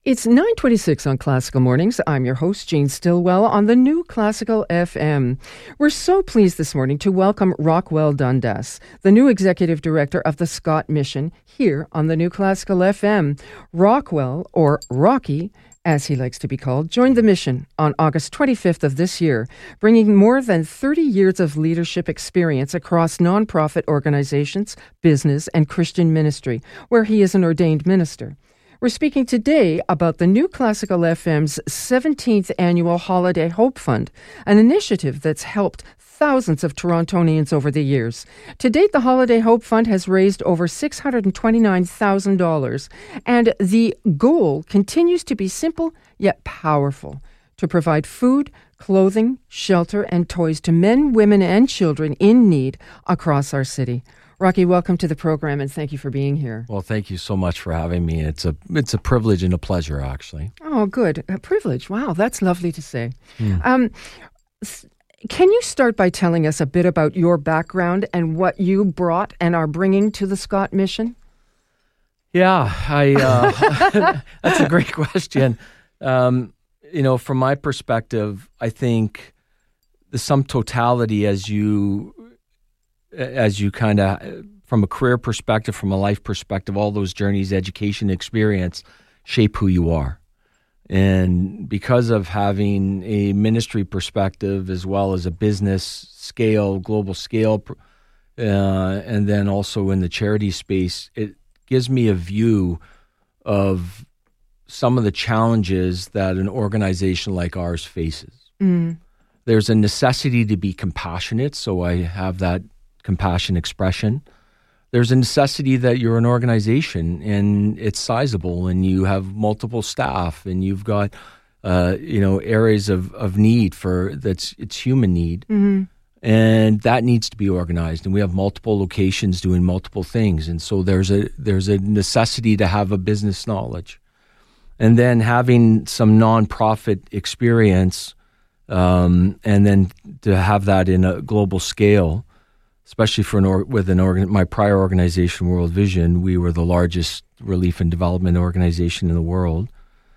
It's 9:26 on Classical Mornings. I'm your host, Jane Stillwell, on the new Classical FM. We're so pleased this morning to welcome Rockwell Dundas, the new executive director of the Scott Mission, here on the new Classical FM. Rockwell, or Rocky, as he likes to be called, joined the mission on August 25th of this year, bringing more than 30 years of leadership experience across nonprofit organizations, business, and Christian ministry, where he is an ordained minister. We're speaking today about the new Classical FM's 17th annual Holiday Hope Fund, an initiative that's helped thousands of Torontonians over the years. To date, the Holiday Hope Fund has raised over $629,000, and the goal continues to be simple yet powerful: to provide food, clothing, shelter, and toys to men, women, and children in need across our city. Rocky, welcome to the program, and thank you for being here. Well, thank you so much for having me. It's a privilege and a pleasure, actually. Oh, good. A privilege. Wow, that's lovely to say. Can you start by telling us a bit about your background and what you brought and are bringing to the Scott Mission? Yeah, that's a great question. From my perspective, I think the sum totality as you kind of, from a career perspective, from a life perspective, all those journeys, education, experience, shape who you are. And because of having a ministry perspective as well as a business scale, global scale, and then also in the charity space, it gives me a view of some of the challenges that an organization like ours faces. There's a necessity to be compassionate, so I have that compassion expression. There's a necessity that you're an organization and it's sizable and you have multiple staff and you've got areas of need it's human need. And that needs to be organized, and we have multiple locations doing multiple things, and so there's a necessity to have a business knowledge, and then having some nonprofit experience, and then to have that in a global scale. Especially my prior organization, World Vision, we were the largest relief and development organization in the world.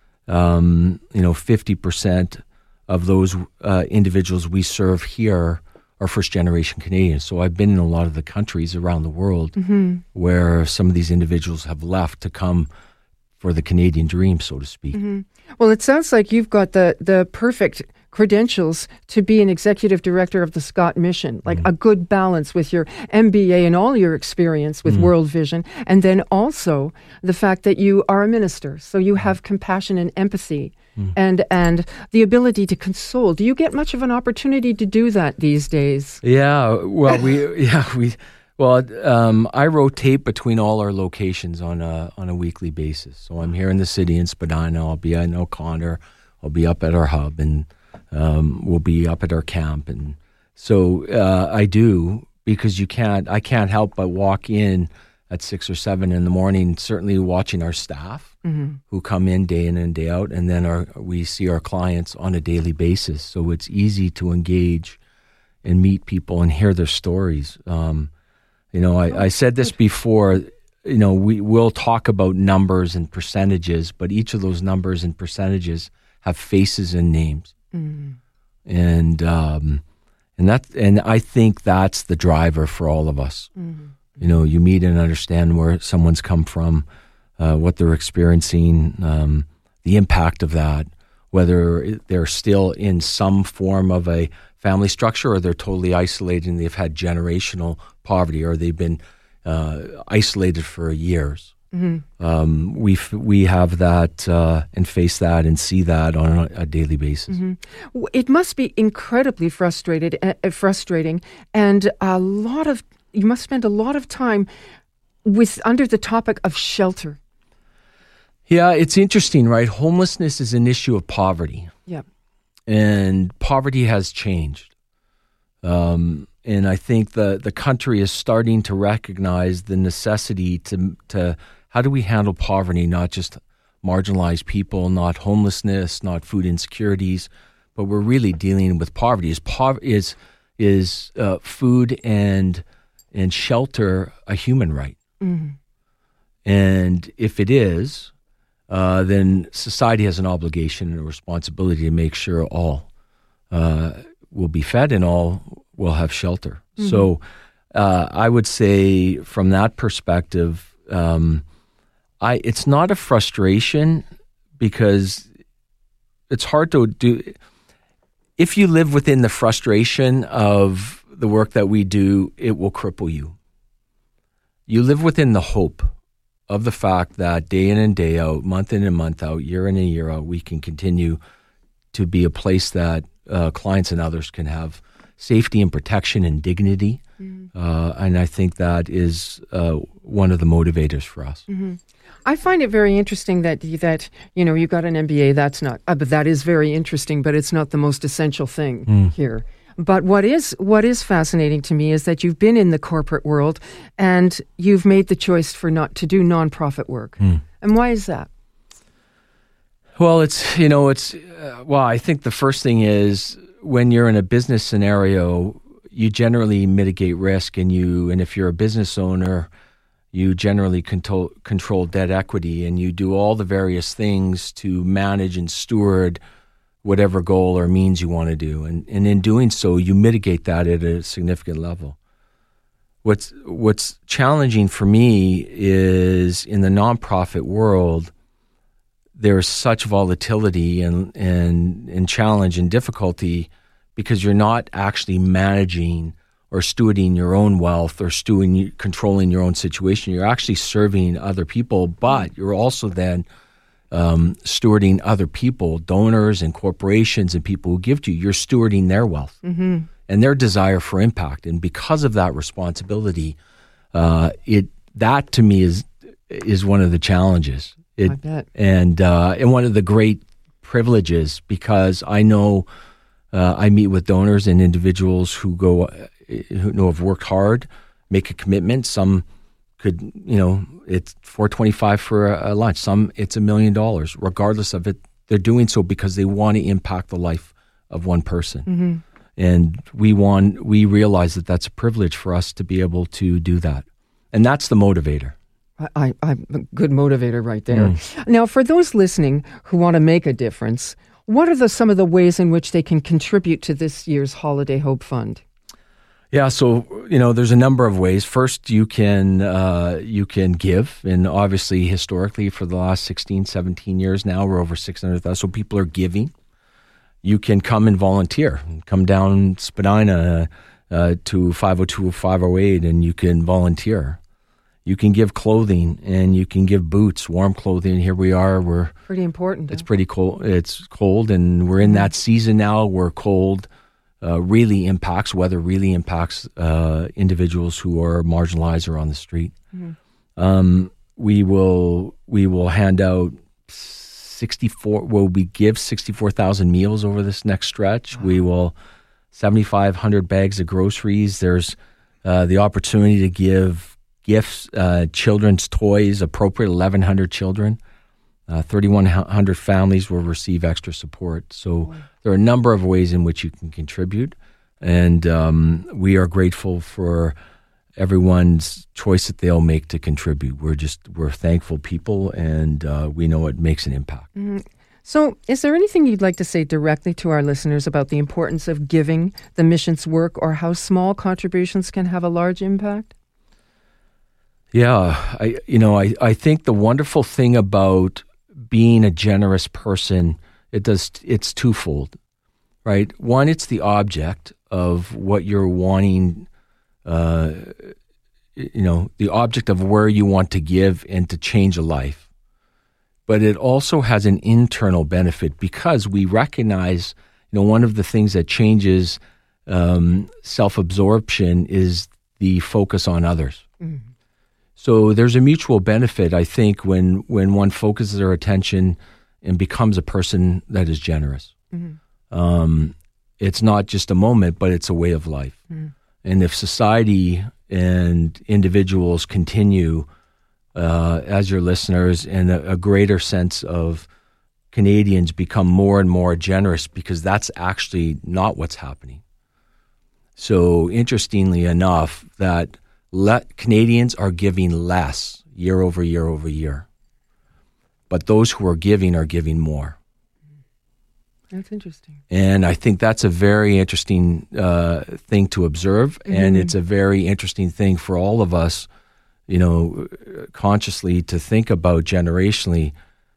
50% of those individuals we serve here are first-generation Canadians. So I've been in a lot of the countries around the world where some of these individuals have left to come for the Canadian dream, so to speak. Well, it sounds like you've got the perfect credentials to be an executive director of the Scott Mission, like a good balance with your MBA and all your experience with World Vision, and then also the fact that you are a minister, so you have compassion and empathy and the ability to console. Do you get much of an opportunity to do that these days? Yeah, well, I rotate between all our locations on a weekly basis. So I'm here in the city in Spadina. I'll be in O'Connor. I'll be up at our hub, and we'll be up at our camp. And so I do, because I can't help but walk in at 6 or 7 in the morning, certainly watching our staff who come in and day out, and then we see our clients on a daily basis. So it's easy to engage and meet people and hear their stories. I said this before, we will talk about numbers and percentages, but each of those numbers and percentages have faces and names. And I think that's the driver for all of us. You meet and understand where someone's come from, what they're experiencing, the impact of that, whether they're still in some form of a family structure or they're totally isolated and they've had generational poverty or they've been isolated for years. We have that and face that and see that on a daily basis. It must be incredibly frustrating, and you must spend a lot of time under the topic of shelter. Yeah, it's interesting, right? Homelessness is an issue of poverty. Yeah. And poverty has changed. And I think the country is starting to recognize the necessity to how do we handle poverty, not just marginalized people, not homelessness, not food insecurities, but we're really dealing with poverty. Is food and shelter a human right? And if it is, then society has an obligation and a responsibility to make sure all will be fed and all will have shelter. Mm-hmm. So I would say from that perspective, it's not a frustration because it's hard to do. If you live within the frustration of the work that we do, it will cripple you. You live within the hope of the fact that day in and day out, month in and month out, year in and year out, we can continue to be a place that clients and others can have safety and protection and dignity. Mm-hmm. And I think that is one of the motivators for us. Mm-hmm. I find it very interesting that you got an MBA. That's not, but that is very interesting. But it's not the most essential thing here. But what is fascinating to me is that you've been in the corporate world and you've made the choice to do nonprofit work. And why is that? Well, I think the first thing is when you're in a business scenario, you generally mitigate risk, and if you're a business owner, you generally control debt equity, and you do all the various things to manage and steward whatever goal or means you want to do. And in doing so, you mitigate that at a significant level. What's challenging for me is in the nonprofit world, there's such volatility and challenge and difficulty because you're not actually managing or stewarding your own wealth or controlling your own situation. You're actually serving other people, but you're also then stewarding other people, donors and corporations and people who give to you. You're stewarding their wealth and their desire for impact. And because of that responsibility, that to me is one of the challenges. I bet. And one of the great privileges, because I know I meet with donors and individuals who have worked hard, make a commitment. Some could, it's $425 for a lunch. Some it's $1 million. Regardless of it, they're doing so because they want to impact the life of one person. Mm-hmm. And we realize that that's a privilege for us to be able to do that. And that's the motivator. I'm a good motivator right there. Now, for those listening who want to make a difference, what are some of the ways in which they can contribute to this year's Holiday Hope Fund? Yeah, so there's a number of ways. First, you can give, and obviously historically for the last 16, 17 years now, we're over 600,000. So people are giving. You can come and volunteer. Come down Spadina to 502 508, and you can volunteer. You can give clothing, and you can give boots, warm clothing. Here we are. We're pretty important. It's pretty cold. It's cold, and we're in that season now where cold weather really impacts individuals who are marginalized or on the street. Mm-hmm. We will hand out 64. Well, we give 64,000 meals over this next stretch. Wow. We will 7,500 bags of groceries. There's the opportunity to give gifts, children's toys, appropriate 1,100 children. 3,100 families will receive extra support. So there are a number of ways in which you can contribute. And we are grateful for everyone's choice that they'll make to contribute. We're thankful people, and we know it makes an impact. Mm-hmm. So is there anything you'd like to say directly to our listeners about the importance of giving, the mission's work, or how small contributions can have a large impact? Yeah, I think the wonderful thing about being a generous person, it's twofold, right? One, it's the object of what you're wanting, the object of where you want to give and to change a life. But it also has an internal benefit because we recognize, one of the things that changes self-absorption is the focus on others. Mm-hmm. So there's a mutual benefit, I think, when one focuses their attention and becomes a person that is generous. Mm-hmm. It's not just a moment, but it's a way of life. Mm-hmm. And if society and individuals continue, as your listeners, and a greater sense of Canadians become more and more generous, because that's actually not what's happening. So interestingly enough, that Canadians are giving less year over year over year. but those who are giving more. That's interesting. And I think that's a very interesting thing to observe, and it's a very interesting thing for all of us, consciously to think about generationally,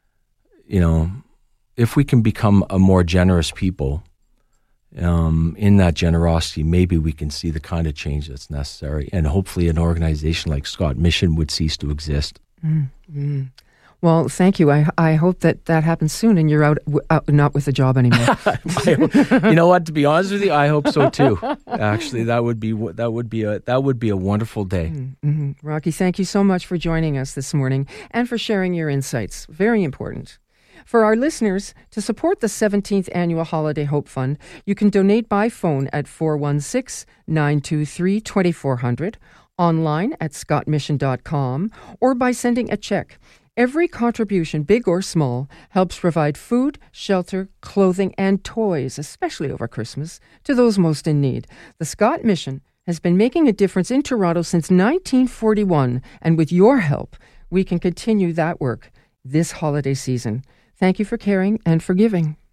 if we can become a more generous people, in that generosity, maybe we can see the kind of change that's necessary, and hopefully an organization like Scott Mission would cease to exist. Mm-hmm. Well, thank you. I hope that happens soon, and you're out not with a job anymore. You know what? To be honest with you, I hope so too. Actually, that would be a wonderful day. Mm-hmm. Rocky, thank you so much for joining us this morning and for sharing your insights. Very important. For our listeners, to support the 17th Annual Holiday Hope Fund, you can donate by phone at 416-923-2400, online at scottmission.com, or by sending a check. Every contribution, big or small, helps provide food, shelter, clothing, and toys, especially over Christmas, to those most in need. The Scott Mission has been making a difference in Toronto since 1941, and with your help, we can continue that work this holiday season. Thank you for caring and for giving.